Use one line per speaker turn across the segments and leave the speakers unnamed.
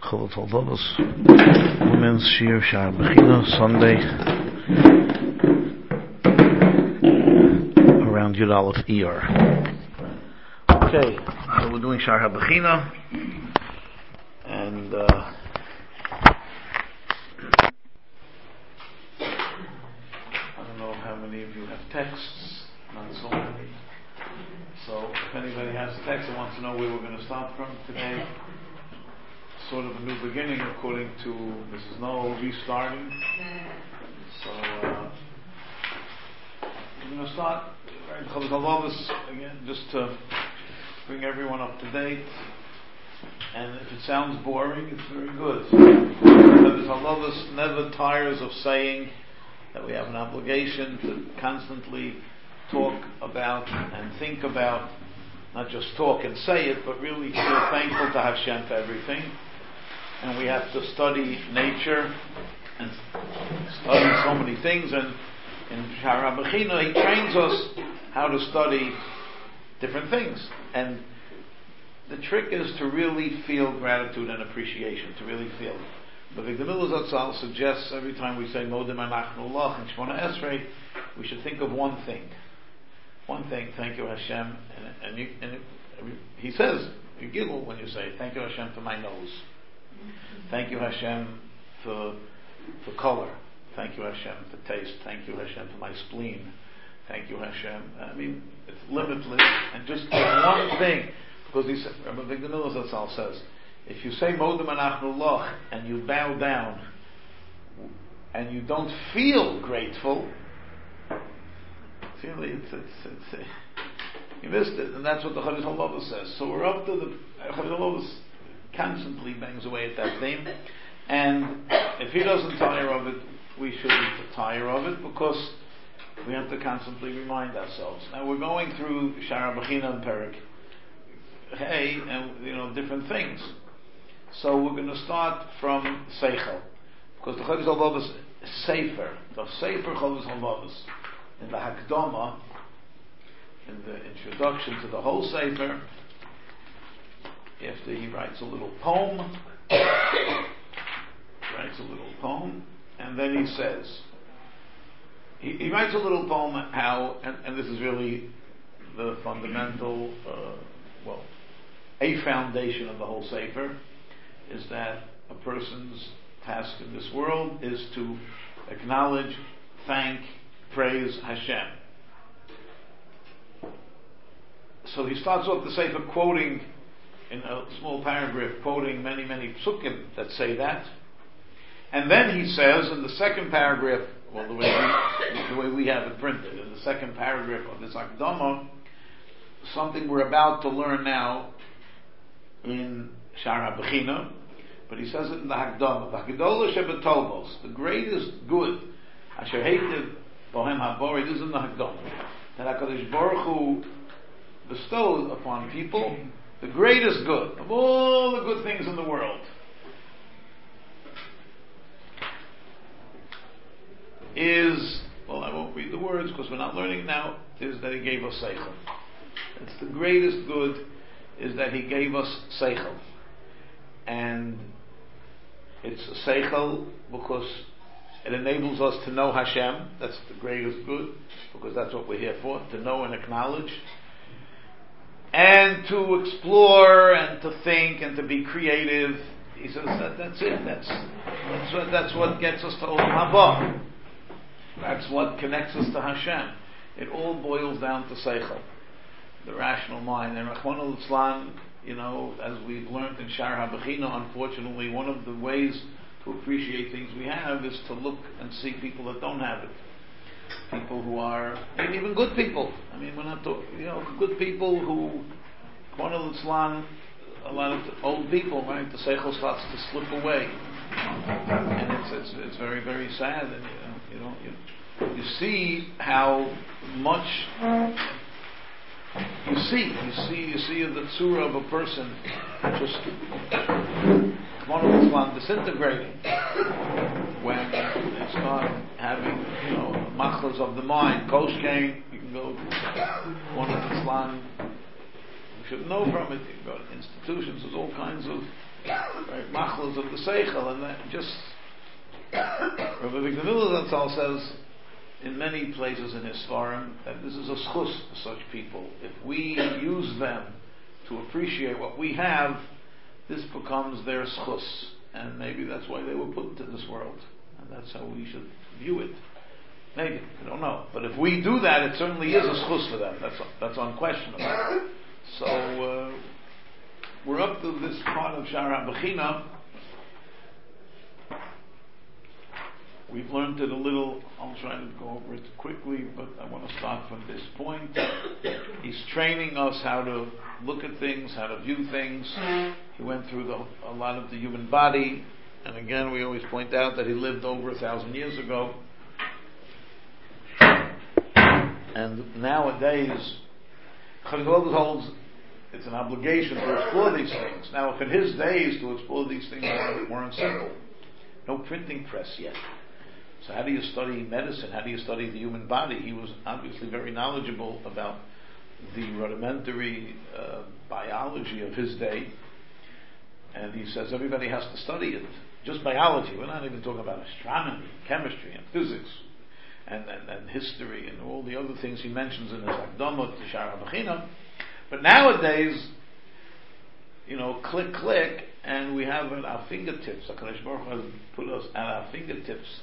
Chovot Halvavos Women's Shir Shar Bechina Sunday around Yud Aleph Iyar. Okay, so we're doing Shar HaBechina, and I don't know how many of you have texts, not so many. So if anybody has a text and wants to know where we're going to start from today, sort of a new beginning according to Mrs. Noel, restarting. So we're going to start right Chovot Halvavos again, just to bring everyone up to date. And if it sounds boring, it's very good. Chovot Halvavos never tires of saying that we have an obligation to constantly talk about and think about, not just talk and say it, but really feel thankful to Hashem for everything. And we have to study nature and study so many things. And in Shar HaBechina, he trains us how to study different things. And the trick is to really feel gratitude and appreciation, to really feel. But Avigdor Miller Zatzal suggests every time we say Modem Anachnu Lach and Shemona Esrei, we should think of one thing. One thing, thank you Hashem. And he says, you giggle when you say, thank you Hashem for my nose. Thank you Hashem for color. Thank you Hashem for taste. Thank you Hashem for my spleen. Thank you Hashem. I mean, it's limitless. And just one thing, because he said, Rabbi Avigdor Miller Zatzal says, if you say Modem Anachnu Lach and you bow down and you don't feel grateful, really, it's you missed it, and that's what the Chovot Halvavos says. So we're up to the Chovot Halvavos constantly bangs away at that theme, and if he doesn't tire of it, we shouldn't tire of it, because we have to constantly remind ourselves. Now we're going through Shar HaBechina and Perek Hey, and different things. So we're going to start from Seichel, because the Chovot Halvavos Sefer, the Sefer Chovot Halvavos, in the Hakdama, in the introduction to the whole Sefer, after he writes a little poem, and then he says, he writes a little poem how, and this is really the fundamental, a foundation of the whole Sefer, is that a person's task in this world is to acknowledge, thank, praise Hashem. So he starts off the Sefer quoting, in a small paragraph, quoting many, many psukim that say that. And then he says in the second paragraph, the way we have it printed, in the second paragraph of this Akdama, something we're about to learn now in Shar HaBechina, but he says it in the Hakdama. V'hagedolah shebetovos, the greatest good, asher heitiv bohem habori, this is in the Hakdama, that HaKadosh Baruch Hu bestowed upon people the greatest good of all the good things in the world is, I won't read the words because we're not learning now, is that he gave us Seichel. It's the greatest good is that he gave us Seichel. And it's a Seichel because it enables us to know Hashem. That's the greatest good, because that's what we're here for, to know and acknowledge, and to explore and to think and to be creative. He says that's it. That's what gets us to Olam Haba. That's what connects us to Hashem. It all boils down to Seichel, the rational mind. And Rachmana litzlan, as we've learned in Shar HaBechina, unfortunately, one of the ways to appreciate things we have is to look and see people that don't have it. People who are, maybe even good people. I mean, we're not talking, good people who, Rachmana litzlan, a lot of old people, right? The Seichel starts to slip away. And it's very, very sad. And, you see how much you see the tzura of a person just disintegrating when they start having machlas of the mind. Koshkein, you can go to one of Islam, you should know from it. You can go to institutions. There's all kinds of machlos of the seichel, and that just Rabbi Avigdor Miller Zatzal says in many places in his Svarim that this is a schus to such people. If we use them to appreciate what we have, this becomes their schus, and maybe that's why they were put into this world, and that's how we should view it. Maybe, I don't know, but if we do that, it certainly is a schus for them. That's unquestionable. So we're up to this part of Sha'ar HaBechina. We've learned it a little. I'll try to go over it quickly, but I want to start from this point. He's training us how to look at things, how to view things. He went through a lot of the human body, and again, we always point out that he lived over 1,000 years ago. And nowadays, Chazal holds it's an obligation to explore these things. Now, if in his days to explore these things weren't simple, no printing press yet. So how do you study medicine? How do you study the human body? He was obviously very knowledgeable about the rudimentary biology of his day. And he says everybody has to study it. Just biology. We're not even talking about astronomy, chemistry, and physics, and history, and all the other things he mentions in his Akdamot to Sha'ar HaBechina. But nowadays, click, and we have at our fingertips. HaKadosh Baruch Hu has put us at our fingertips.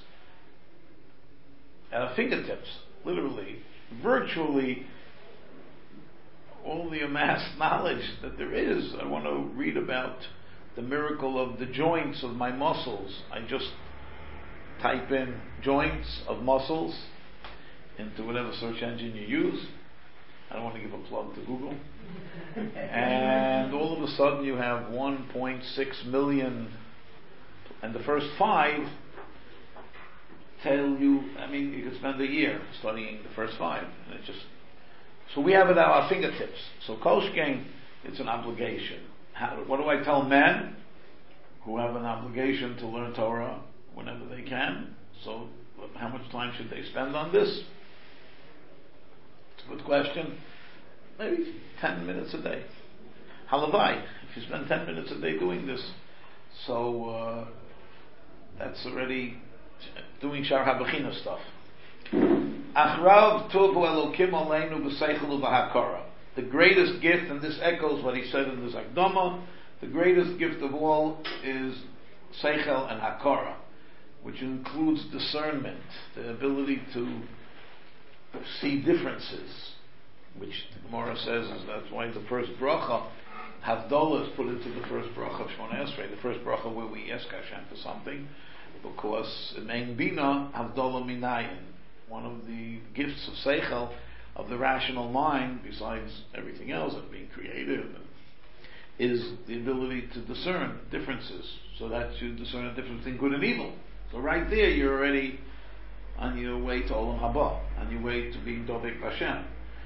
At our fingertips, literally, virtually, all the amassed knowledge that there is. I want to read about the miracle of the joints of my muscles. I just type in joints of muscles into whatever search engine you use. I don't want to give a plug to Google. And all of a sudden you have 1.6 million, and the first 5 tell you, you could spend a year studying the first 5. And so we have it at our fingertips. So Koshkein, it's an obligation. What do I tell men who have an obligation to learn Torah whenever they can? So how much time should they spend on this? It's a good question. Maybe 10 minutes a day. Halavai, if you spend 10 minutes a day doing this, so that's already doing Sha'ar HaBechina stuff. Achrav tovu Elokim aleinu b'seichel u'b'hakara. The greatest gift, and this echoes what he said in the Zakdama, the greatest gift of all is seichel and hakara, which includes discernment, the ability to see differences, which the Gemara says is that's why the first bracha, Havdalah, is put into the first bracha of Shemona Esrei, the first bracha where we ask Hashem for something, because Mein Bina, Havdalah Minayin, one of the gifts of seichel, of the rational mind, besides everything else of being creative, is the ability to discern differences, so that you discern a difference between good and evil. So right there, you're already on your way to Olam Haba, on your way to being Dovek Hashem.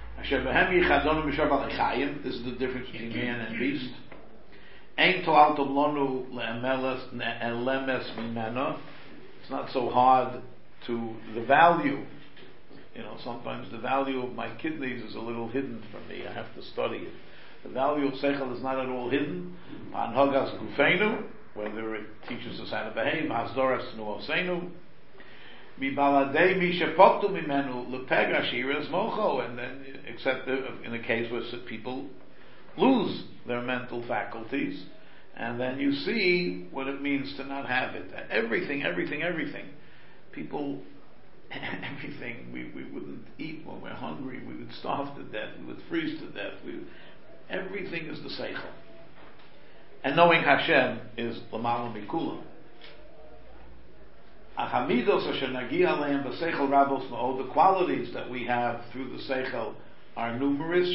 This is the difference between man and beast. It's not so hard to the value. Sometimes the value of my kidneys is a little hidden from me. I have to study it. The value of seichel is not at all hidden. Whether it teaches us how to behave, and then, except in a case where people lose their mental faculties, and then you see what it means to not have it. Everything. People, everything. We wouldn't eat when we're hungry. We would starve to death. We would freeze to death. Everything is the seichel. And knowing Hashem is l'mala mikulam. The qualities that we have through the seichel are numerous.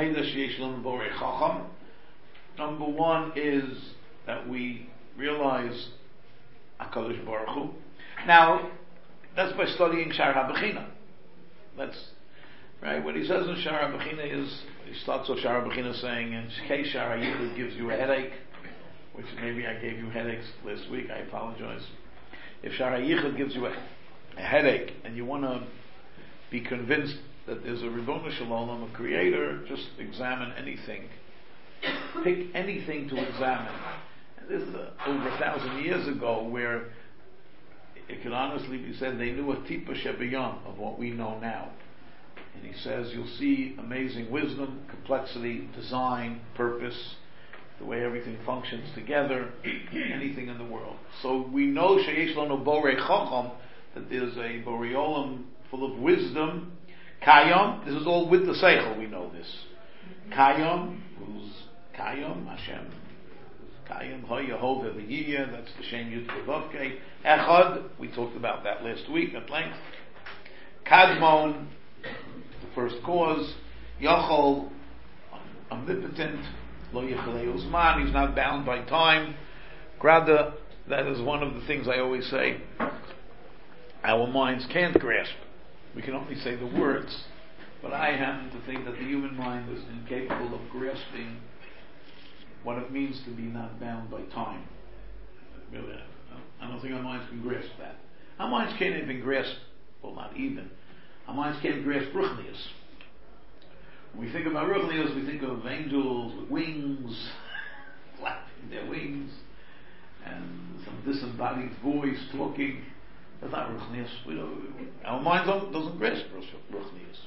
Number one is that we realize HaKadosh Baruch Hu. Now, that's by studying Sha'ar HaBechina. That's right. What he says in Sha'ar HaBechina is, he starts off Sha'ar HaBechina saying, in case Sha'ar HaYichud gives you a headache, which maybe I gave you headaches last week, I apologize. If Sha'ar HaYichud gives you a headache, and you want to be convinced that there's a Ribono Shel Olam, a creator, just examine anything. Pick anything to examine. And this is over 1,000 years ago, where it can honestly be said they knew a tipa shebiyam of what we know now. And he says you'll see amazing wisdom, complexity, design, purpose, the way everything functions together, anything in the world. So we know sheyesh lanu borei chacham, that there's a boreolam full of wisdom. Kayam, this is all with the seichel, we know this. Kayam, who's Kayam, Hashem. Kayam, Ha Yehovah V'yiyah, that's the Shem Yud Kevavke. Echad, we talked about that last week at length. Kadmon, the first cause. Yachol, omnipotent. Lo Yechalei Uzman, he's not bound by time. Grada, that is one of the things I always say. Our minds can't grasp. We can only say the words. But I happen to think that the human mind is incapable of grasping what it means to be not bound by time. Really, I don't think our minds can grasp that. Our minds can't even grasp, well, not even. Our minds can't grasp Ruchnius. When we think about Ruchnius, we think of angels with wings, flapping their wings, and some disembodied voice talking. That's not Ruchnius. Our mind doesn't grasp Ruchnius.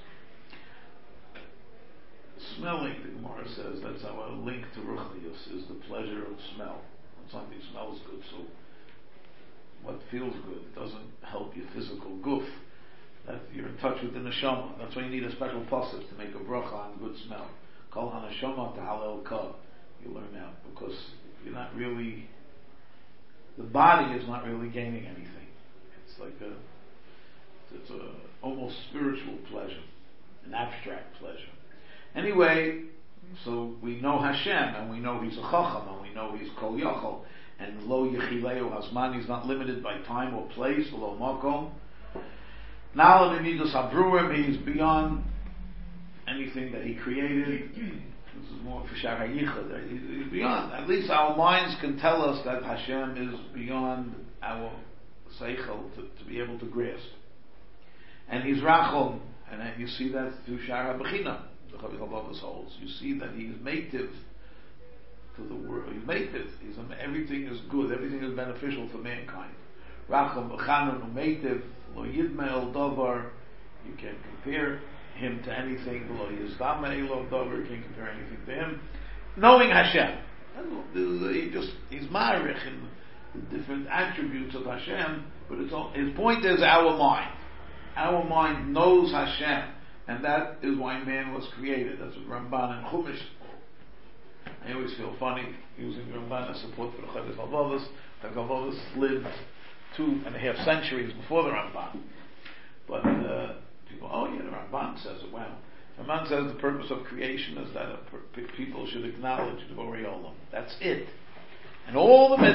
Smelling, the Gemara says, that's our link to Ruchnius, is the pleasure of smell. When something smells good, so what feels good doesn't help your physical goof. That you're in touch with the neshama. That's why you need a special pasuk to make a bracha on good smell. Kol haneshama tahalel ka. You learn that because you're not really, the body is not really gaining anything. It's like it's a almost spiritual pleasure, an abstract pleasure. Anyway, so we know Hashem, and we know He's a Chacham, and we know He's Kol Yachol, and Lo Yechileu Hazman, He's not limited by time or place, Lo Makom. Na'ala B'midos Habruim, He's beyond anything that He created. This is more for Shar HaYichud. He's beyond. At least our minds can tell us that Hashem is beyond our Seichel to be able to grasp. And He's Rachom, and you see that through Shar HaBechina. You see that he is meitiv to the world. He's meitiv. Everything is good. Everything is beneficial for mankind. Racham b'chanun umeitiv lo yidmel davar. You can't compare him to anything. Lo yizdama elo davar. You can't compare anything to him. Knowing Hashem, he's ma'arich in the different attributes of Hashem. But his point is our mind. Our mind knows Hashem. And that is why man was created. That's what Ramban and Chumash. I always feel funny using Ramban as support for the Chovos HaLevavos. The Chovos lived 2.5 centuries before the Ramban. But people, the Ramban says it. Well, Ramban says the purpose of creation is that people should acknowledge the Borei Olam. That's it. And all the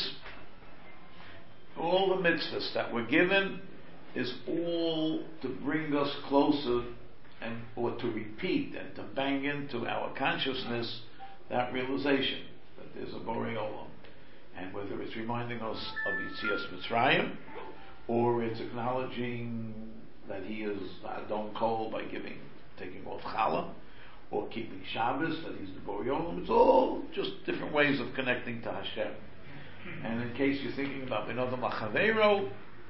mitzvahs that were given is all to bring us closer or to repeat and to bang into our consciousness that realization that there's a Borei Olam. And whether it's reminding us of Yetzias Mitzrayim, or it's acknowledging that He is Adon Kol by taking off Challah, or keeping Shabbos, that He's the Borei Olam. It's all just different ways of connecting to Hashem. And in case you're thinking about Ben Adam Lachaveiro,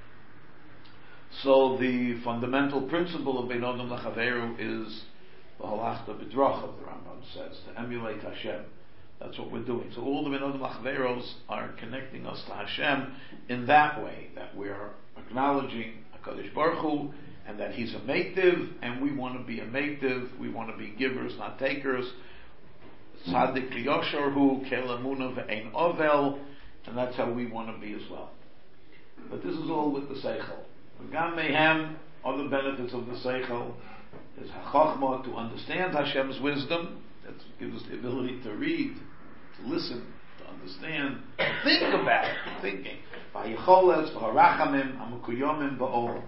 so the fundamental principle of Ben Adam Lachaveiro is the Halachta B'drachav, the Rambam says, to emulate Hashem. That's what we're doing. So all the Ben Adam Lachaveiros are connecting us to Hashem in that way, that we're acknowledging HaKadosh Baruch Hu, and that He's a meitiv, and we want to be a meitiv, we want to be givers, not takers. Tzaddik Yosher Hu, Kel Emunah Ve'ein Ovel, and that's how we want to be as well. But this is all with the Seichel. Gam Mehem, other benefits of the Seichel, is HaChochma, to understand Hashem's wisdom. That gives us the ability to read, to listen, to understand, to think about it, thinking. V'hayicholes, v'harachamim, hamukuyomim, v'ol.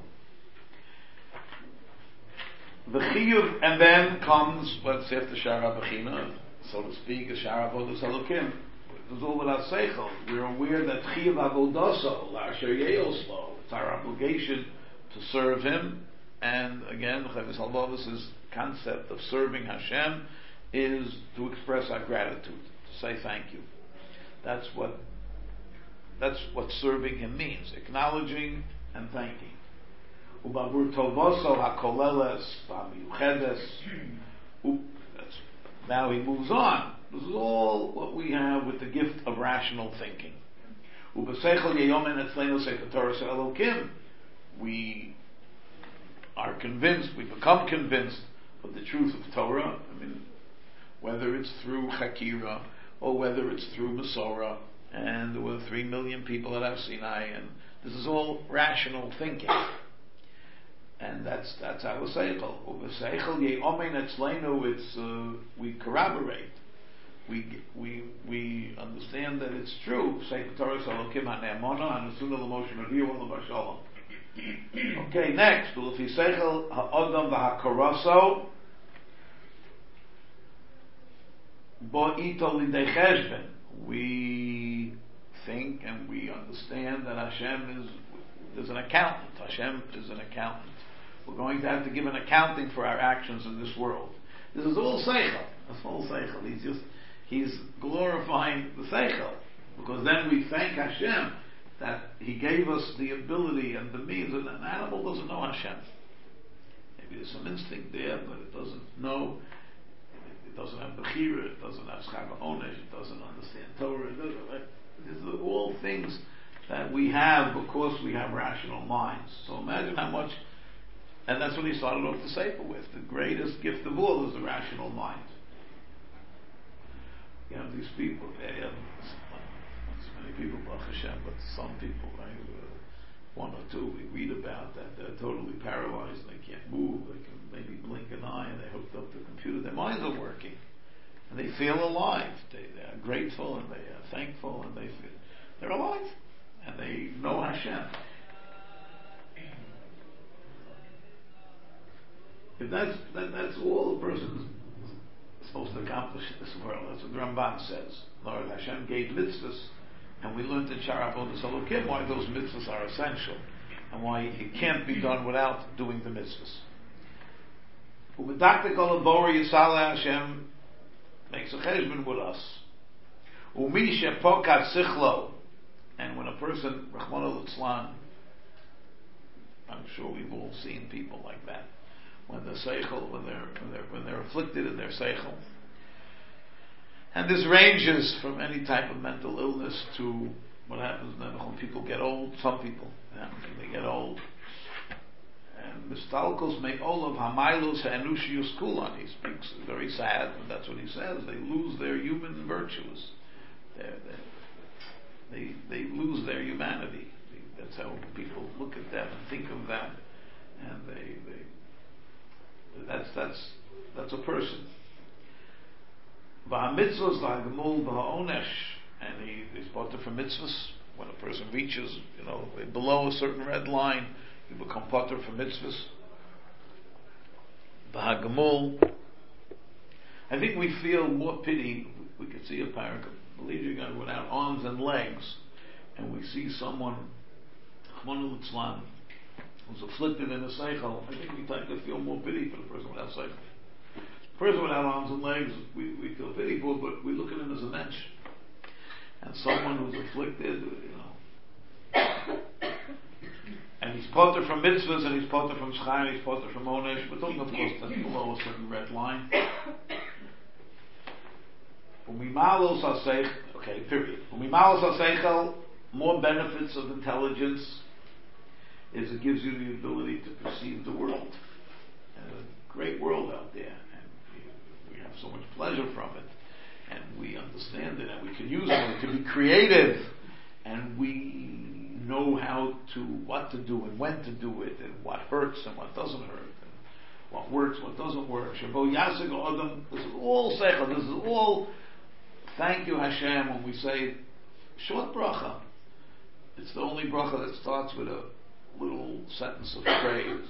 V'chiyuv, and then comes what's after Shar HaBechina, so to speak, is Shar Avodas Elokim. It's all without Seichel. We're aware that Chiyuv Avodaso, La'asher Yeoslo, it's our obligation to serve Him. And again, Chovos HaLevavos' concept of serving Hashem is to express our gratitude, to say thank you. That's what serving him means, acknowledging and thanking. Ubavur tovoso hakoleles v'hamiyuchedes. Now he moves on. This is all what we have with the gift of rational thinking. Ubaseichel yeyomen etzleinu sefer Torah Elokim. We are convinced, we become convinced of the truth of Torah. I mean, whether it's through Chakira or whether it's through Masorah, and there were 3 million people at Har Sinai, and this is all rational thinking. And that's our seichel. Seichel ye'omen etzleinu. It's we corroborate. We understand that it's true. Sefer Torah Elokim hane'emona hanasuna l'Moshe Rabbeinu l'Bar Shalom. Okay, next. U'lefi seichel ha'odam v'hakaraso bo'ito lidei cheshbon. We think and we understand that Hashem is an accountant. Hashem is an accountant. We're going to have to give an accounting for our actions in this world. This is all seichel. That's all seichel. He's glorifying the seichel, because then we thank Hashem that He gave us the ability and the means. And an animal doesn't know Hashem. Maybe there's some instinct there, but it doesn't know. It doesn't have bechira. It doesn't have schava onesh. It doesn't understand Torah. These are all things that we have because we have rational minds. So imagine how much. And that's what he started off the Sefer with. The greatest gift of all is the rational mind. You have these people, they have not so many people, Baruch Hashem, but some people, right? One or two we read about that they're totally paralyzed, they can't move, they can maybe blink an eye, and they're hooked up to a computer, their minds are working. And they feel alive. They are grateful and they are thankful and they feel they're alive. And they know Hashem. If that's all a person is supposed to accomplish in this world. That's what the Ramban says. Lord Hashem gave mitzvahs, and we learned in Shara Avodas Elokim why those mitzvahs are essential, and why it can't be done without doing the mitzvahs. U'b'daktik olabori Yisrael Hashem makes a cheshbon with us. U'mi shepokat sichlo, and when a person, Rachmana litzlan, I'm sure we've all seen people like that. When the seichel, when they're afflicted in their seichel, and this ranges from any type of mental illness to what happens then when people get old. Some people, they get old, and mistalkos make all of hamailus ha'enushius kulan. He speaks very sad, and that's what he says. They lose their human virtues. They lose their humanity. That's how people look at them and think of them, and that's a person. V'hamitzvos v'hagemul v'ha'onesh, and he's brought for mitzvahs. When a person reaches, below a certain red line, you become potter for mitzvahs. V'hagemul. I think we feel more pity. We could see a parak, believe you God, without arms and legs, and we see someone, Chmonu Litzlan, who's afflicted in a seichel. I think we tend to feel more pity for the person without seichel. The person without arms and legs, we feel pity for, but we look at him as a mensch. And someone who's afflicted, and he's potter from mitzvahs, and he's potter from schar, and he's potter from onesh. We're talking, of course, that's below a certain red line. Okay, period. More benefits of intelligence is it gives you the ability to perceive the world. And a great world out there, and we have so much pleasure from it, and we understand it, and we can use it to be creative, and we know what to do and when to do it, and what hurts and what doesn't hurt, and what works, what doesn't work. Shabo Yasig Adam. This is all seichel. This is all thank you Hashem. When we say short bracha, it's the only bracha that starts with a little sentence of praise.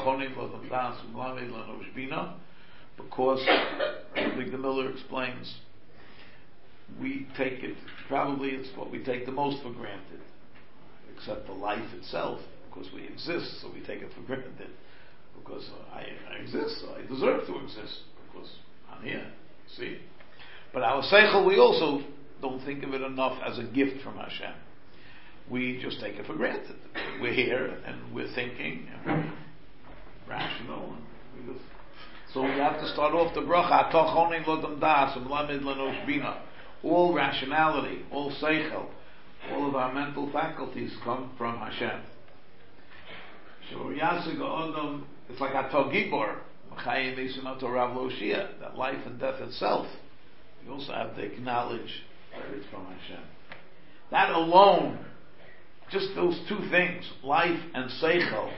Because, as Big Miller explains, we take it, probably it's what we take the most for granted, except the life itself, because we exist, so we take it for granted. Because I exist, so I deserve to exist, because I'm here, see? But our seichel, we also don't think of it enough as a gift from Hashem. We just take it for granted. We're here and we're thinking and we're rational. And we just, so we have to start off the bracha. All rationality, all seichel, all of our mental faculties come from Hashem. It's like Atah Gibor, that life and death itself. You also have to acknowledge that it's from Hashem. That alone, just those two things, life and seichel,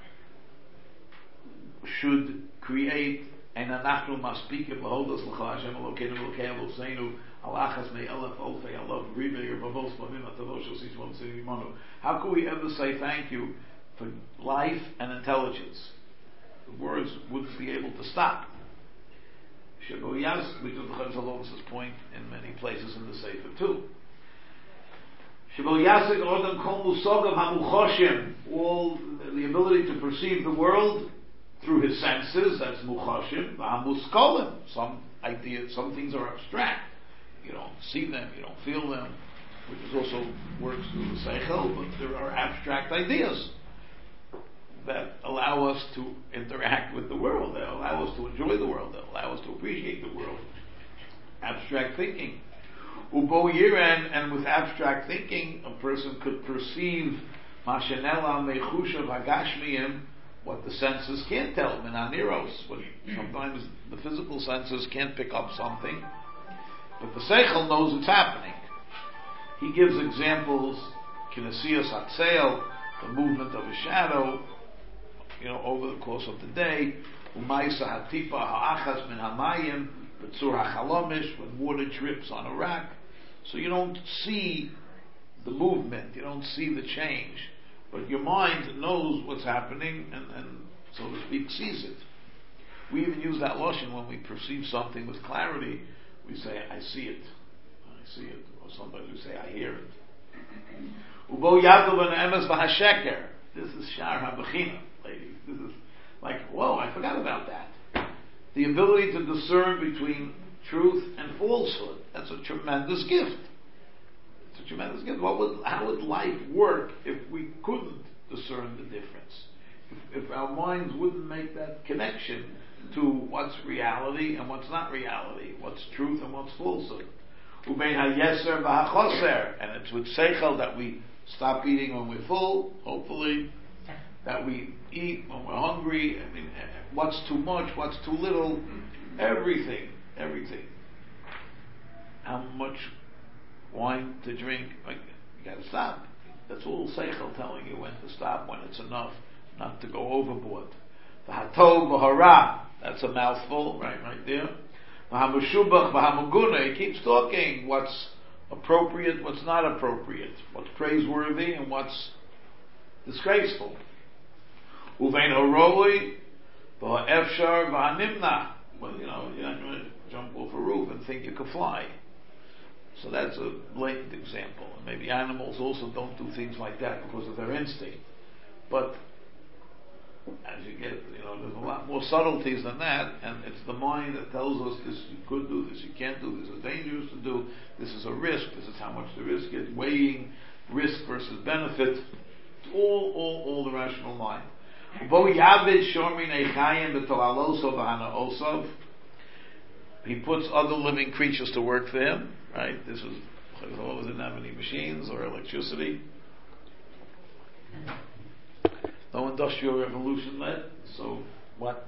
should create an anachnu maspikim l'holdos l'chal Hashem Elokeinu v'l'kei Eloseinu al achas me'elef olfei alav ribei yirvavos pavim atavos shel sishmon tzivim imanu. How can we ever say thank you for life and intelligence? The words wouldn't be able to stop. Shebo Yas, we took the Chavis Halovas' point in many places in the Sefer too. Shebo Yasik Odam Kol Musogav HaMuchoshim, all the ability to perceive the world through his senses, that's Muchoshim, HaMuskolim, some ideas, some things are abstract. You don't see them, you don't feel them, which is also works through the Seichel, but there are abstract ideas that allow us to interact with the world, that allow us to enjoy the world, that allow us to appreciate the world. Abstract thinking. Ubo Yiren, and with abstract thinking, a person could perceive Mashenela Mechushav Hagashmiyim, what the senses can't tell, Menaniros. Sometimes the physical senses can't pick up something, but the Seichel knows it's happening. He gives examples, Kinesias Hatzeil, the movement of a shadow, over the course of the day, Umaysa Hatipa Ha'achas Min Hamayim, B'tzur HaChalomish, when water drips on a rock. So you don't see the movement, you don't see the change, but your mind knows what's happening and so to speak, sees it. We even use that lashon when we perceive something with clarity. We say, I see it. I see it. Or sometimes we say, I hear it. Ubo Yaakov and Emes V'Hasheker. This is Shar HaBechina, ladies. This is like, whoa, I forgot about that. The ability to discern between truth and falsehood. That's a tremendous gift. It's a tremendous gift. How would life work if we couldn't discern the difference? If our minds wouldn't make that connection to what's reality and what's not reality, what's truth and what's falsehood. Ubein hayeser v'hachoser, and it's with seichel that we stop eating when we're full, hopefully, that we eat when we're hungry. I mean, what's too much, what's too little, everything. How much wine to drink, you gotta stop. That's all seichel telling you when to stop, when it's enough, not to go overboard. V'hatov v'hara, that's a mouthful, right there. V'hamushubach v'hamuguna, he keeps talking what's appropriate, what's not appropriate, what's praiseworthy and what's disgraceful. Uvein horoi v'ha'efshar v'hanimna. Well, you're not going to jump off a roof and think you could fly. So that's a blatant example. And maybe animals also don't do things like that because of their instinct. But as you get, there's a lot more subtleties than that, and it's the mind that tells us this you could do, this you can't do, this is dangerous to do, this is a risk, this is how much the risk is, weighing risk versus benefit, all the rational mind. He puts other living creatures to work for him, right? This was, didn't have any machines or electricity. No industrial revolution led, so what?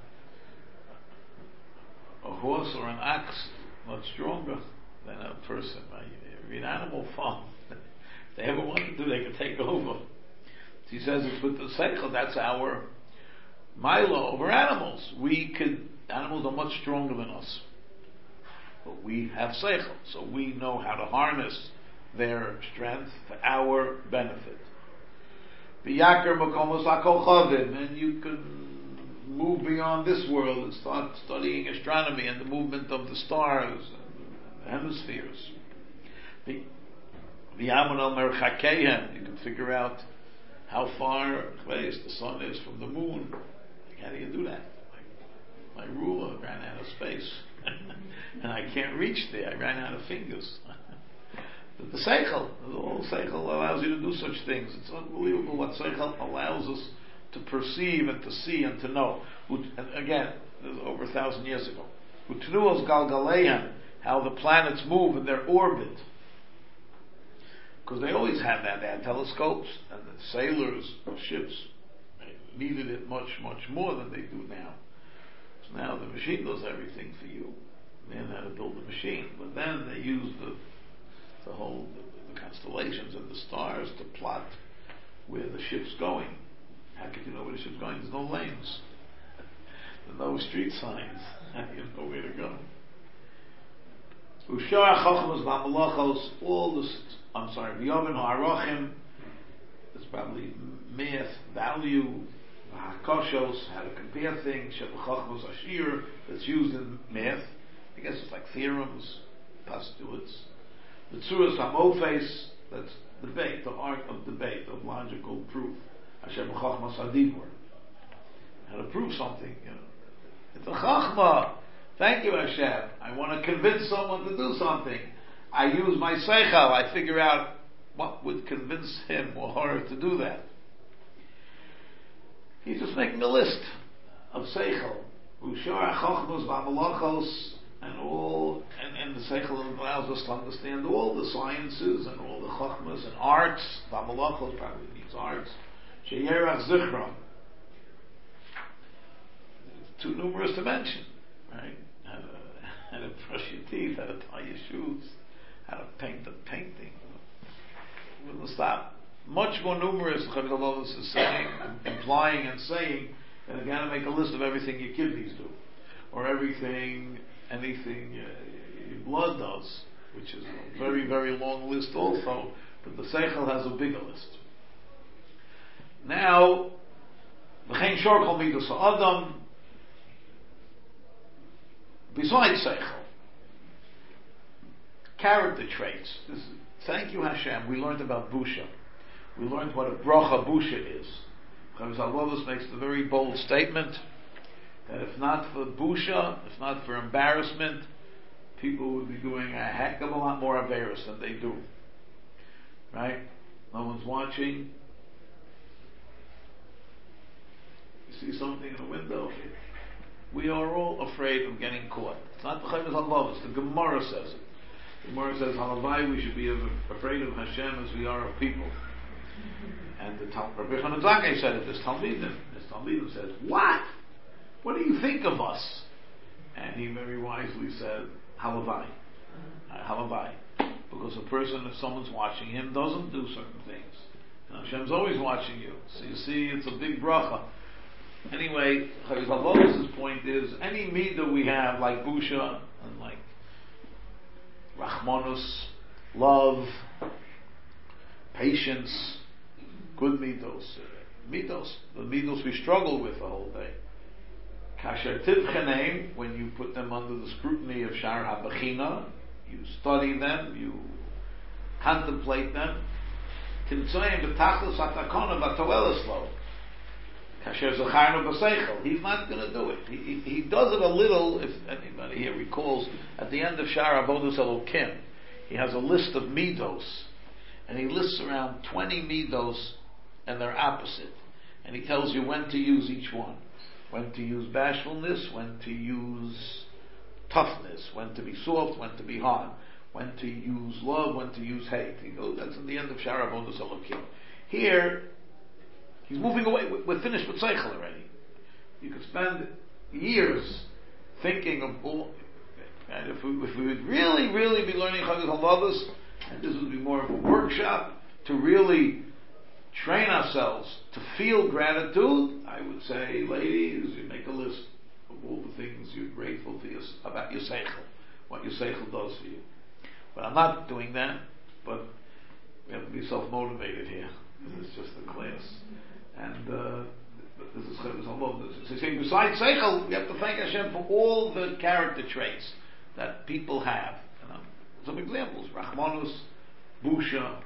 A horse or an ox, much stronger than a person. Right? If you're an animal farm, if they ever wanted to, they could take over. He says it's with the seichel, that's our milo over animals. Animals are much stronger than us. But we have seichel, so we know how to harness their strength for our benefit. And you can move beyond this world and start studying astronomy and the movement of the stars and the hemispheres. You can figure out how far away the sun is from the moon. How do you do that? My ruler ran out of space. And I can't reach there. I ran out of fingers. The seichel, all seichel allows you to do such things. It's unbelievable what seichel allows us to perceive and to see and to know. And again, this is over 1,000 years ago. Utnuos galgaleim, how the planets move in their orbit. Because they always had that. They had telescopes, and the sailors, the ships, they needed it much, much more than they do now. So now the machine does everything for you. They didn't know how to build the machine. But then they used the constellations and the stars to plot where the ship's going. How could you know where the ship's going? There's no lanes. There's no street signs. How do you know where to go? Ushar Chochmos V'Malachos, all this, V'Yovin Ha'arachim, it's probably math, value, Ha'koshos, how to compare things, Sheb'Chochmos Ashir, that's used in math. I guess it's like theorems, postulates. The Tzuras HaMofes, that's debate, the art of debate, of logical proof. Hashem Chachmas Hadibur. How to prove something, It's a Chachma. Thank you, Hashem. I want to convince someone to do something. I use my Seichel. I figure out what would convince him or her to do that. He's just making a list of Seichel. Ushar Chachmas V'Malachos, and the Seichel allows us to understand all the sciences and all the Chachmas and arts. V'Malachos probably means arts. Sheyerach Zichron. It's too numerous to mention, right? How to brush your teeth, how to tie your shoes, how to paint a painting. We'll stop. Much more numerous, Chavis is saying, implying and saying, that you got to make a list of everything your kidneys do, or anything your blood does, which is a very, very long list also, but the Seichel has a bigger list. Now, V'chein Shorchol Midos Ha'adam, besides Seichel, character traits. Thank you, Hashem. We learned about Busha. We learned what a bracha Busha is. Chavis Alvavos makes the very bold statement that if not for Busha, if not for embarrassment, people would be doing a heck of a lot more Averis than they do. Right? No one's watching. You see something in the window. We are all afraid of getting caught. It's not the Chavis Alvavos. The Gemara says it. The Gemara says, Halavai, we should be afraid of Hashem as we are of people. And the Rabbi Yochanan Zakkai said it, this Talmidim says, what? What do you think of us? And he very wisely said, Halavai. Halavai. Because a person, if someone's watching him, doesn't do certain things. And Hashem's always watching you. So you see, it's a big bracha. Anyway, Chavis Alvavos' point is, any midah we have, like Busha, and like Rachmanus, love, patience, good midos, the midos we struggle with the whole day. Kasher tivchenem, when you put them under the scrutiny of Shar HaBechina, you study them, you contemplate them. Timtzoyim b'tachlis hatakona v'toeles lo. Kasher zacharnu b'seichel. He's not going to do it. He does it a little. If anybody here recalls, at the end of Shar Avodos Elokim, he has a list of midos, and he lists around 20 midos, and they're opposite. And he tells you when to use each one. When to use bashfulness, when to use toughness, when to be soft, when to be hard, when to use love, when to use hate. He goes, that's at the end of Shar Avodos Elokim. Here, he's moving away. We're finished with Seichel already. You could spend years thinking of all. And if we would really, really be learning Chavis Alvavos, and this would be more of a workshop to really train ourselves to feel gratitude, I would say, ladies, you make a list of all the things you're grateful for about your Seichel, what your Seichel does for you. But I'm not doing that, but we have to be self-motivated here. This is just a class. And this is Chavis Alvavos. So saying, besides Seichel, we have to thank Hashem for all the character traits that people have. Some examples: Rachmanus, Busha.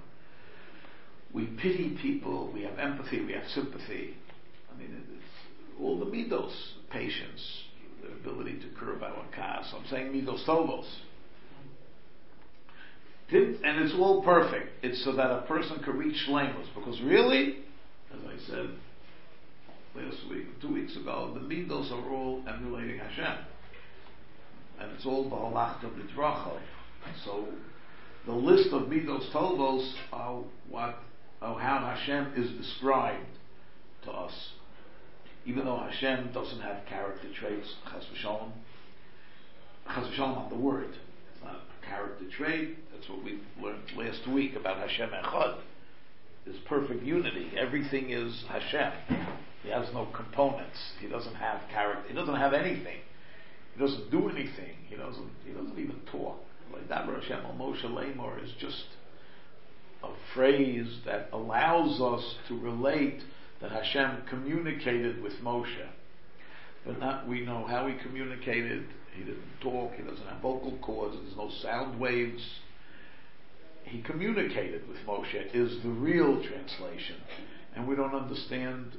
We pity people. We have empathy. We have sympathy. I mean, it's all the midos, patience, the ability to curb our kas. I'm saying midos tovos. And it's all perfect. It's so that a person can reach shleimus. Because really, as I said last week, 2 weeks ago, the midos are all emulating Hashem. And it's all b'halachta b'dracho. So the list of midos tovos are how Hashem is described to us. Even though Hashem doesn't have character traits, chas v'shalom not the word. It's not a character trait. That's what we learned last week about Hashem Echad. There's perfect unity. Everything is Hashem. He has no components. He doesn't have character. He doesn't have anything. He doesn't do anything. He doesn't even talk. Like that, Hashem al Moshe Lemor is just a phrase that allows us to relate that Hashem communicated with Moshe. But not we know how he communicated. He didn't talk. He doesn't have vocal cords. There's no sound waves. He communicated with Moshe is the real translation. And we don't understand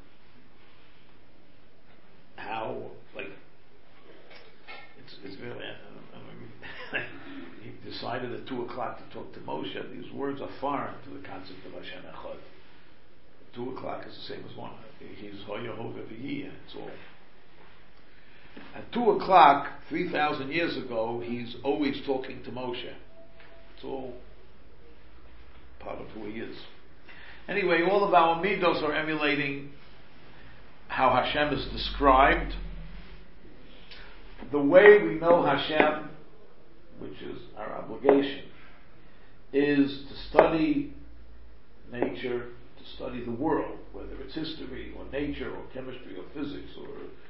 how, it's really, he decided at 2 o'clock to talk to Moshe. These words are foreign to the concept of Hashem Echad. 2 o'clock is the same as 1. He's Hoya Hova V'yiyah. It's all. At 2 o'clock, 3,000 years ago, he's always talking to Moshe. It's all part of who he is. Anyway, all of our midos are emulating how Hashem is described. The way we know Hashem, which is our obligation, is to study nature, to study the world, whether it's history or nature or chemistry or physics or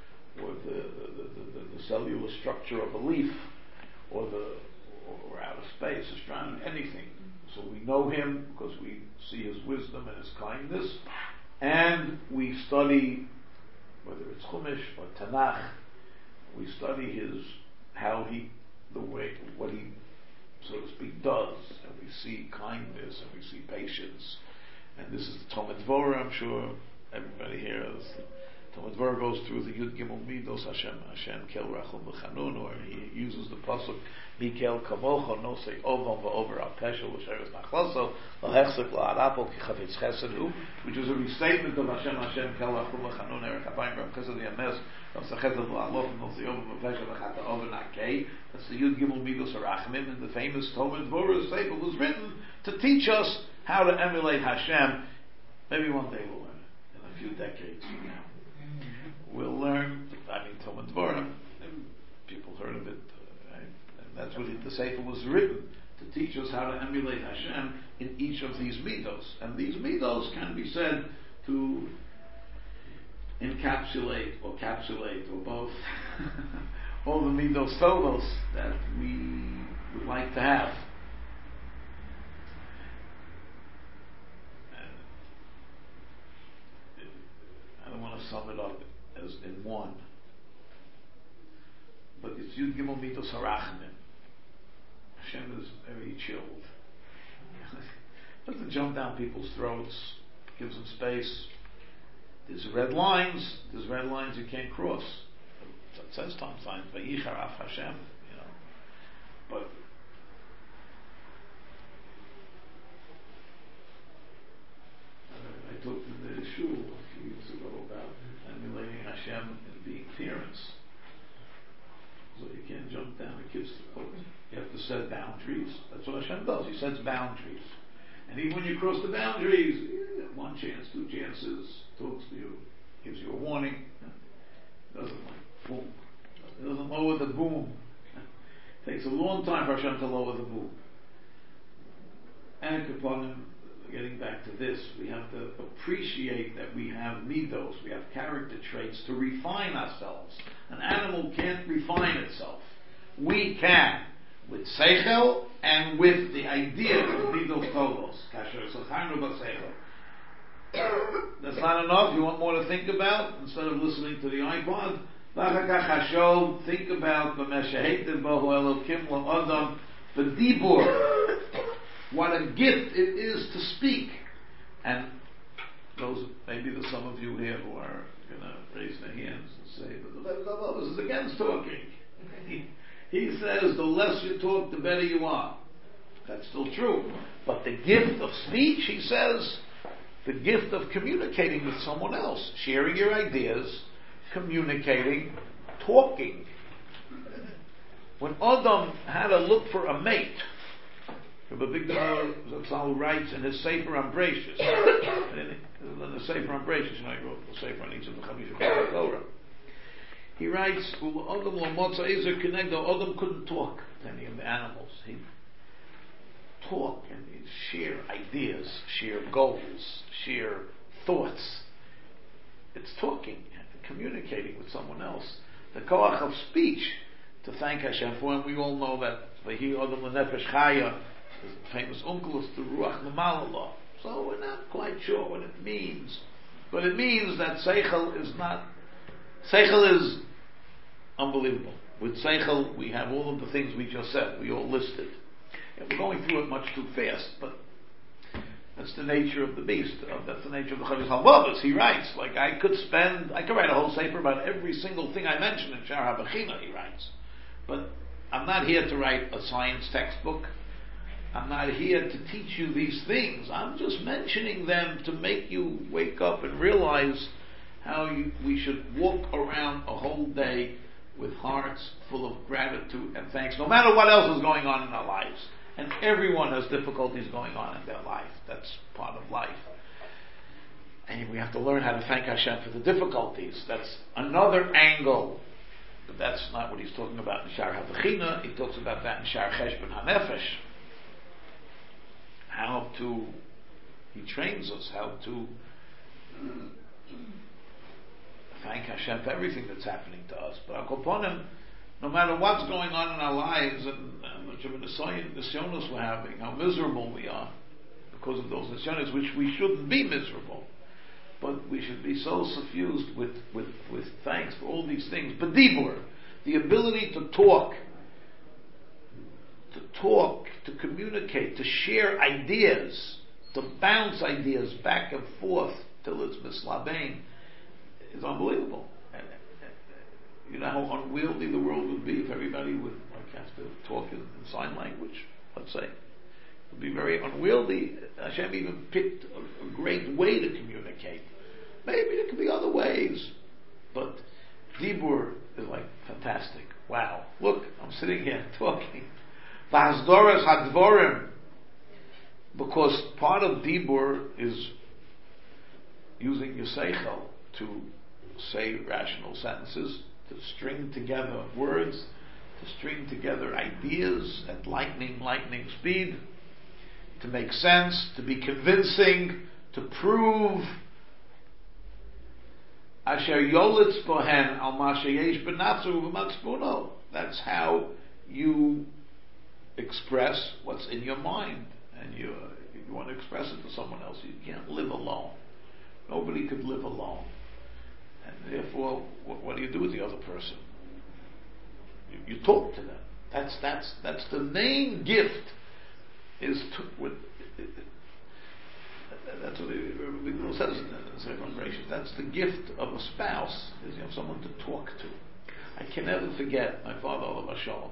the cellular structure of a leaf or outer space, astronomy, anything. So we know him because we see his wisdom and his kindness, and we study, whether it's Chumash or Tanakh, we study what he, so to speak, does, and we see kindness and we see patience. And this is the Talmud Dvorah. I'm sure everybody here is. Talmud Dvorah goes through the Yud Gimel Midos Hashem Kel Rachum B'Chanun, or he uses the pasuk Mikel Kamocho Nosei Ovam V'Over Al Peshel V'Sheres Nachlaso L'Hechsek L'Arapol Ki Chavetz Chesed Hu, which is a restatement of Hashem Kel Rachum B'Chanun Erech Habayim Rav Chesed Yames Rav Sechesed L'Alof Nosei Ovam V'Peshel V'Chata Over Nakei. That's the Yud Gimel Midos Arachmim, and the famous Talmud Dvorah Sefer was written to teach us how to emulate Hashem. Maybe one day we'll learn it in a few decades from now. We'll learn, Talmud Dvorah, people heard of it, right? And that's what the Sefer was written, to teach us how to emulate Hashem in each of these midos. And these midos can be said to encapsulate or capsulate or both all the midos tovos that we would like to have. I don't want to sum it up as in one, but it's Yud Gimel Midos Harachmim. Hashem is very chilled. Doesn't jump down people's throats, gives them space. There's red lines you can't cross. It says sometimes, Vayicharaf Hashem, but I talked to the shul a few weeks ago about emulating Hashem in the appearance. So you can't jump down a kid's throat. You have to set boundaries. That's what Hashem does. He sets boundaries. And even when you cross the boundaries, you get 1 chance, 2 chances, talks to you, gives you a warning. Doesn't boom. It doesn't lower the boom. It takes a long time for Hashem to lower the boom. And Kapanim, getting back to this, we have to appreciate that we have midos, we have character traits to refine ourselves. An animal can't refine itself. We can, with seichel and with the idea of midos tovos. That's not enough. You want more to think about? Instead of listening to the iPod, think about the dibur. What a gift it is to speak. And maybe there's some of you here who are going to raise their hands and say, but the Rebbe Zalman is against talking. He says, the less you talk, the better you are. That's still true. But the gift of speech, he says, the gift of communicating with someone else, sharing your ideas, communicating, talking. When Adam had to look for a mate, Rabbi Bigdal Zatzal writes in his Sefer Ambratius, in the Sefer Ambratius, he wrote the Sefer on each of the Chamisha Torah. He writes, Adam couldn't talk to any of the animals. He'd talk and he'd share ideas, share goals, share thoughts. It's talking and communicating with someone else. The koach of speech to thank Hashem for, and we all know that Vahi Adam L'Nefesh Chaya, his famous uncle, is the Ruach L'Malallah. So we're not quite sure what it means. But it means that Seichel is unbelievable. With Seichel, we have all of the things we just said, we all listed. And we're going through it much too fast, but that's the nature of the beast. That's the nature of the Chavis Halvavos. He writes, like I could write a whole sefer about every single thing I mentioned in Shar HaBechina, he writes. But I'm not here to write a science textbook. I'm not here to teach you these things. I'm just mentioning them to make you wake up and realize how we should walk around a whole day with hearts full of gratitude and thanks, no matter what else is going on in our lives. And everyone has difficulties going on in their life. That's part of life. And we have to learn how to thank Hashem for the difficulties. That's another angle. But that's not what he's talking about in Shar HaVechina. He talks about that in Shar Cheshbon HaNefesh. He trains us how to thank Hashem for everything that's happening to us. But upon him, no matter what's going on in our lives and much of the nisyonos we're having, how miserable we are because of those nisyonos, which we shouldn't be miserable. But we should be so suffused with thanks for all these things. But dibur, the ability to talk, to communicate, to share ideas, to bounce ideas back and forth till it's mislabein, is unbelievable. You know how unwieldy the world would be if everybody would have to talk in sign language, let's say. It would be very unwieldy. Hashem even picked a great way to communicate. Maybe there could be other ways, but dibur is like fantastic. Wow. Look, I'm sitting here talking. V'hasdoras hadvorim, because part of dibur is using your seichel to say rational sentences, to string together words, to string together ideas at lightning speed, to make sense, to be convincing, to prove. Asher yolitz bohen al ma sheyesh b'nafsu v'matzpuno. That's how you express what's in your mind, and you want to express it to someone else. You can't live alone. Nobody could live alone. And therefore, what do you do with the other person? You talk to them. That's the main gift. That's what Bigdal says in the Sefer Ambratius. That's the gift of a spouse, is you have someone to talk to. I can never forget my father, Olav Shalom.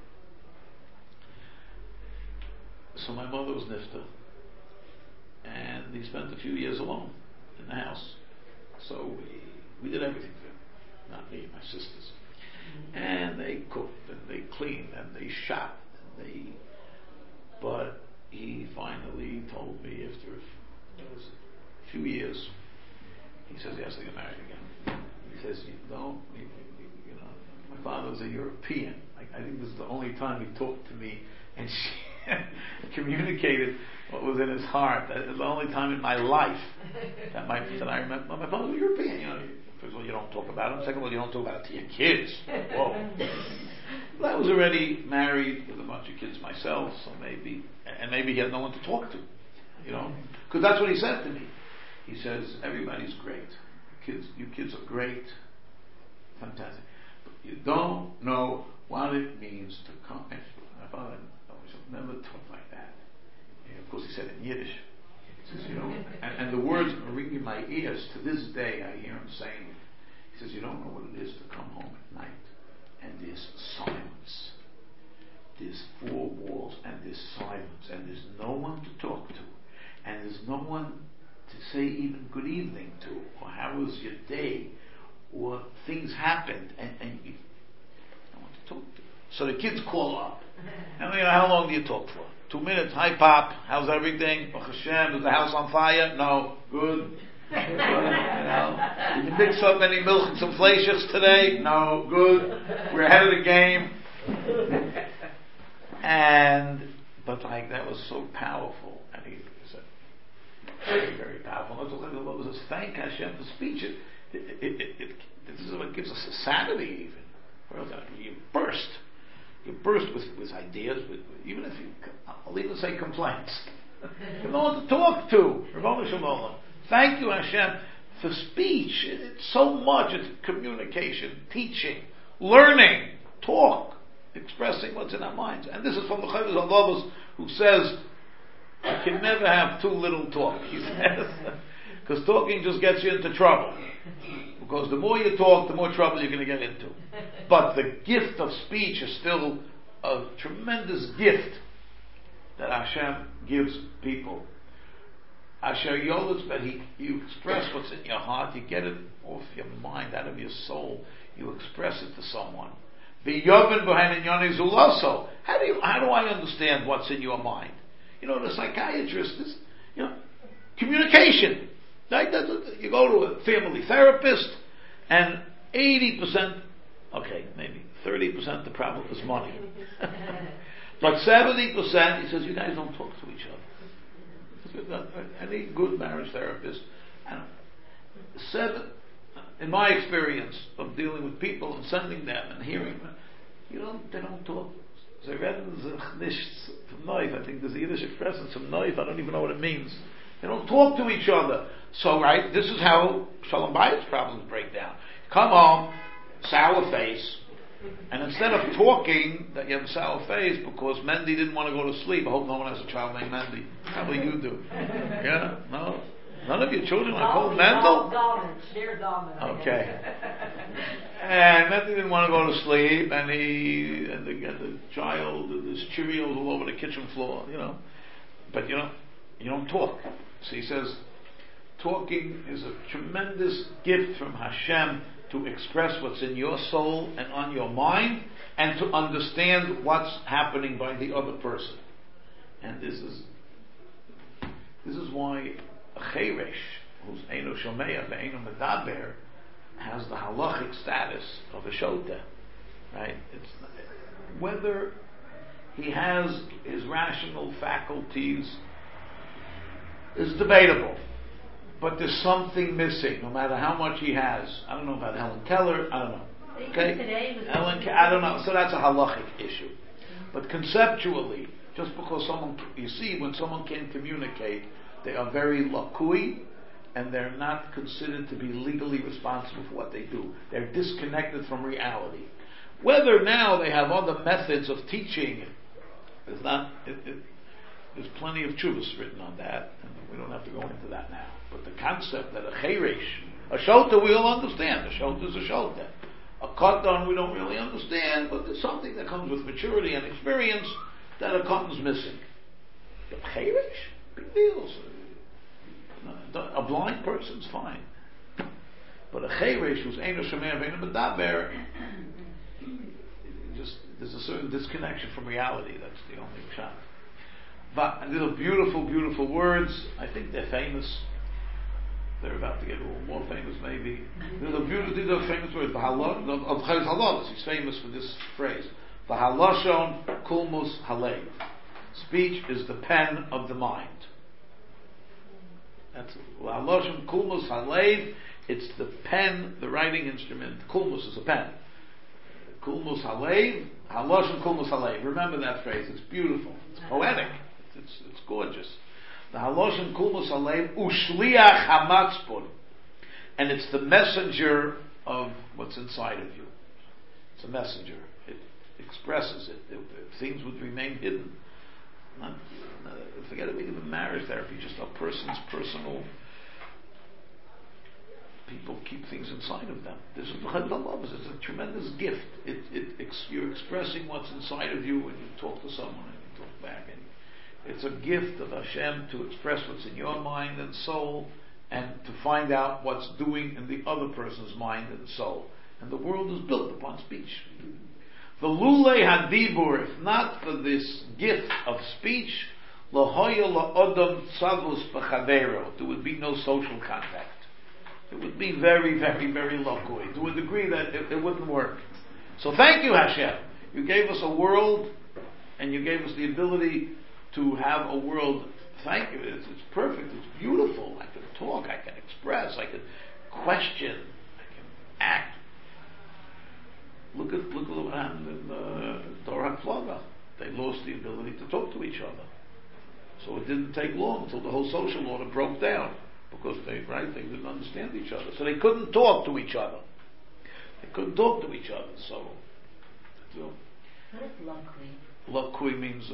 So my mother was nifta, and he spent a few years alone in the house. So we did everything for him, not me, my sisters. And they cooked, and they cleaned, and they shopped, but he finally told me after a few years, he says he has to get married again. He says, my father was a European. I think this is the only time he talked to me and communicated what was in his heart. That is the only time in my life that I remember. My father was European. First of all, you don't talk about him. Second of all, you don't talk about it to your kids. Whoa. But I was already married with a bunch of kids myself, so maybe he had no one to talk to, because that's what he said to me. He says, everybody's great. You kids are great, fantastic, but you don't know what it means to come. My father never talked like that. And of course, he said it in Yiddish. He says, and the words are ringing in my ears to this day. I hear him saying it. He says, you don't know what it is to come home at night and there's silence. there's four walls and there's silence and there's no one to talk to and there's no one to say even good evening to or how was your day or things happened and you don't want to talk to. So the kids call up. And how long do you talk for? 2 minutes. Hi Pop, how's everything? Baruch Hashem, is the house on fire? No. Good. Did you mix up any milk and some fleischiks today? No. Good. We're ahead of the game. But that was so powerful. And he said, very, very powerful. What was this? Thank Hashem for speech. This is what gives us a sanity even. You burst. You burst with ideas, even if I'll even say complaints. You have no one to talk to. Rabbanu Shalom. Thank you, Hashem, for speech. It's so much. It's communication, teaching, learning, talk, expressing what's in our minds. And this is from the Chovos HaLevavos, who says, I can never have too little talk, he says. Because talking just gets you into trouble. Because the more you talk, the more trouble you're going to get into. But the gift of speech is still a tremendous gift that Hashem gives people. Asher Yolitz, but you express what's in your heart, you get it off your mind, out of your soul, you express it to someone. How do I understand what's in your mind? The psychiatrist is, communication. Right? You go to a family therapist, and 80%, okay, maybe 30% the problem is money. But 70%, he says, you guys don't talk to each other. Any good marriage therapist, in my experience of dealing with people and sending them and hearing them, they don't talk. I think there's a Yiddish expression, some knife, I don't even know what it means. They don't talk to each other. So, right, this is how Shalom Bayit's problems break down. Come home, sour face, and instead of talking that you have a sour face because Mendy didn't want to go to sleep. I hope no one has a child named Mendy. Probably you do. Yeah? No? None of your children are called Mendel?
They're dominant.
Okay. And Mendy didn't want to go to sleep, and the child, there's Cheerios all over the kitchen floor, But you don't talk. So he says, talking is a tremendous gift from Hashem to express what's in your soul and on your mind, and to understand what's happening by the other person. And this is why a cheresh, who's Eino Shomeya ve'eino medaber, has the halachic status of a shota. Right? It's whether he has his rational faculties is debatable. But there's something missing, no matter how much he has. I don't know about Helen Keller. I don't know. Okay, I don't know. So that's a halachic issue. But conceptually, just because when someone can communicate, they are very lakui, and they're not considered to be legally responsible for what they do. They're disconnected from reality. Whether now they have other methods of teaching, there's plenty of tshuvas written on that, and we don't have to go into that now. But the concept that a shota we all understand. A shota is a shota. A katan we don't really understand, but there's something that comes with maturity and experience that a katan's missing. But cheresh, big deal. A blind person's fine. But a cheresh who's eino shomer ve'eino medaber, there's a certain disconnection from reality. That's the only shot. But little beautiful, beautiful words. I think they're famous. They're about to get a little more famous, maybe. These are famous words. Of Chovos HaLevavos, he's famous for this phrase. V'haloshon kulmus halev. Speech is the pen of the mind. That's v'haloshon kulmus halev. It's the pen, the writing instrument. Kulmus is a pen. Kulmus halev. Haloshon kulmus halev. Remember that phrase. It's beautiful. It's poetic. It's gorgeous. The haloshon kulmus halev ushliach hamatzpon, and it's the messenger of what's inside of you. It's a messenger. It expresses it. Things would remain hidden. Forget about even marriage therapy. Just a person's personal people keep things inside of them. This is the love. It's a tremendous gift. You're expressing what's inside of you when you talk to someone and you talk back. And it's a gift of Hashem to express what's in your mind and soul, and to find out what's doing in the other person's mind and soul. And the world is built upon speech. The lule hadibur, if not for this gift of speech, lahoya laodam tzavus b'chadero, there would be no social contact. It would be very, very, very lokoi, to a degree that it wouldn't work. So thank you, Hashem. You gave us a world, and you gave us the ability to have a world. Thank you. It's perfect. It's beautiful. I can talk. I can express. I can question. I can act. Look at what happened in Torah Plaga. They lost the ability to talk to each other. So it didn't take long until the whole social order broke down, because they didn't understand each other. So they couldn't talk to each other. So
what is lakui?
Lakui means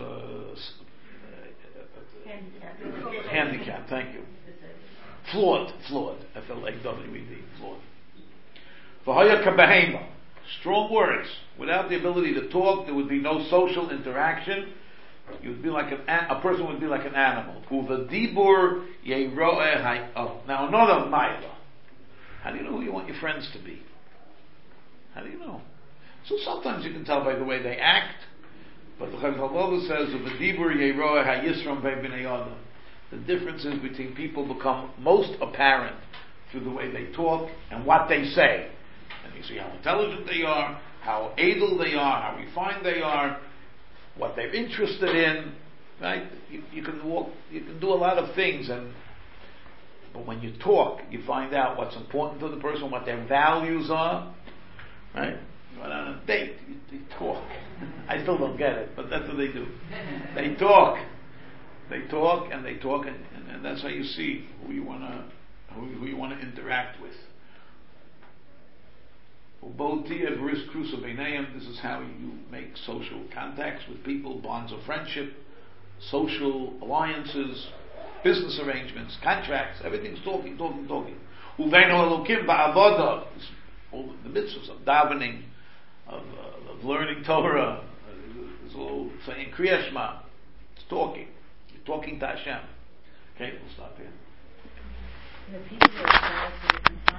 handicap. Thank you. Flawed. F-L-A-W-E-D. Flawed. V'haya kabehema. Strong words. Without the ability to talk, there would be no social interaction. You would be like a person would be like an animal. Uvadibur yeroeh hay. Oh, now another maila. How do you know who you want your friends to be? How do you know? So sometimes you can tell by the way they act. But the Chazal says, "Uvadibur yeroeh hayisram ve'bnei adam." The differences between people become most apparent through the way they talk and what they say. And you see how intelligent they are, how able they are, how refined they are, what they're interested in, right? You can do a lot of things, but when you talk, you find out what's important to the person, what their values are, right? You went on a date, they talk. I still don't get it, but that's what they do. They talk, and that's how you see who you want to interact with. This is how you make social contacts with people, bonds of friendship, social alliances, business arrangements, contracts. Everything's talking. All the mitzvahs of davening, of learning Torah, is all saying Kriya Shema. It's talking. You're talking to Hashem. Okay, we'll stop here.
The people are